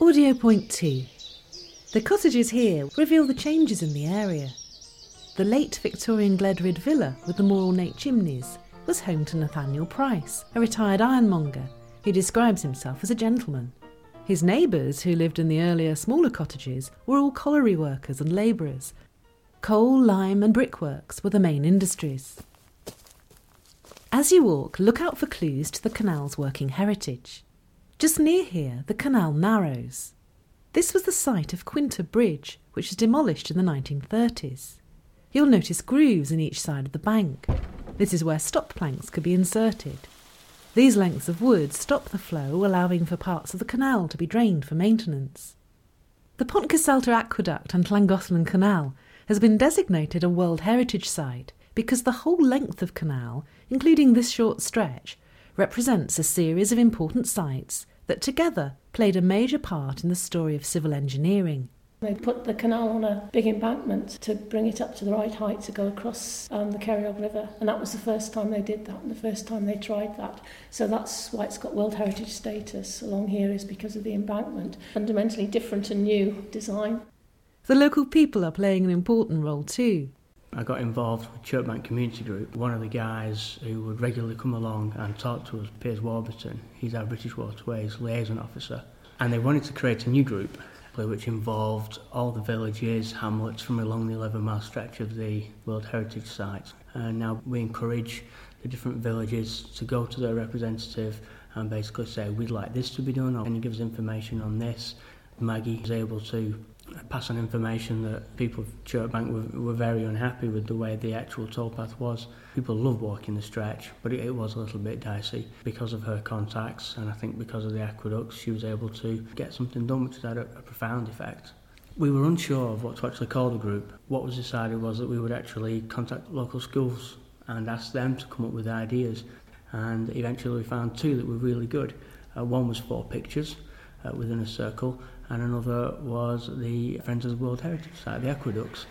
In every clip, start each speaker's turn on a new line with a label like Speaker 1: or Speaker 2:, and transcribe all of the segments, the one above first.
Speaker 1: Audio Point 2. The cottages here reveal the changes in the area. The late Victorian Gledrid villa with the more ornate chimneys was home to Nathaniel Price, a retired ironmonger who describes himself as a gentleman. His neighbours, who lived in the earlier smaller cottages, were all colliery workers and labourers. Coal, lime and brickworks were the main industries. As you walk, look out for clues to the canal's working heritage. Just near here, the canal narrows. This was the site of Quinter Bridge, which was demolished in the 1930s. You'll notice grooves in each side of the bank. This is where stop planks could be inserted. These lengths of wood stop the flow, allowing for parts of the canal to be drained for maintenance. The Pont Cyselta Aqueduct and Llangollen Canal has been designated a World Heritage Site because the whole length of canal, including this short stretch, represents a series of important sites that together played a major part in the story of civil engineering.
Speaker 2: They put the canal on a big embankment to bring it up to the right height to go across the Ceiriog River, and that was the first time they did that and the first time they tried that. So that's why it's got World Heritage status along here, is because of the embankment. Fundamentally different and new design.
Speaker 1: The local people are playing an important role too.
Speaker 3: I got involved with Chirkbank Community Group. One of the guys who would regularly come along and talk to us, Piers Warburton, he's our British Waterways liaison officer, and they wanted to create a new group which involved all the villages, hamlets from along the 11-mile stretch of the World Heritage Site. And now we encourage the different villages to go to their representative and basically say, we'd like this to be done, or can you give us information on this? Maggie was able to pass on information that people of Chirkbank were very unhappy with the way the actual towpath was. People loved walking the stretch, but it was a little bit dicey. Because of her contacts, and I think because of the aqueducts, she was able to get something done which had a profound effect. We were unsure of what to actually call the group. What was decided was that we would actually contact local schools and ask them to come up with ideas. And eventually we found two that were really good. One was 4 pictures within a circle, and another was the Friends of the World Heritage Site, the aqueducts.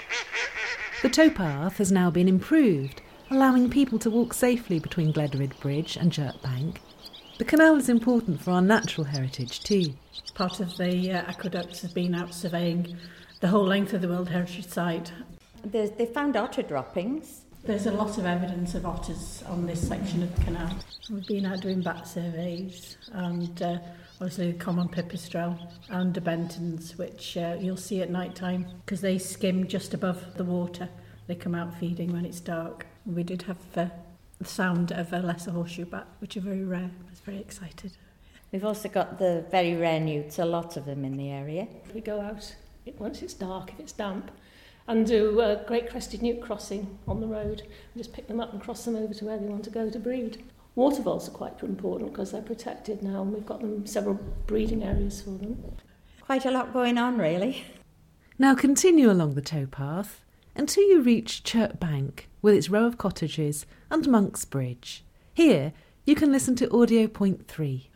Speaker 1: The towpath has now been improved, allowing people to walk safely between Gledrid Bridge and Chirkbank. The canal is important for our natural heritage too.
Speaker 4: Part of the aqueducts has been out surveying the whole length of the World Heritage Site.
Speaker 5: They found otter droppings.
Speaker 4: There's a lot of evidence of otters on this section of the canal. We've been out doing bat surveys and obviously the common pipistrelle and the bentons, which you'll see at night time because they skim just above the water. They come out feeding when it's dark. We did have the sound of a lesser horseshoe bat, which are very rare. I was very excited.
Speaker 5: We've also got the very rare newts, a lot of them in the area.
Speaker 2: We go out once it's dark, if it's damp, and do a great crested newt crossing on the road and just pick them up and cross them over to where they want to go to breed. Water voles are quite important because they're protected now, and we've got them several breeding areas for them.
Speaker 5: Quite a lot going on, really.
Speaker 1: Now continue along the towpath until you reach Chirkbank with its row of cottages and Monk's Bridge. Here you can listen to Audio Point 3.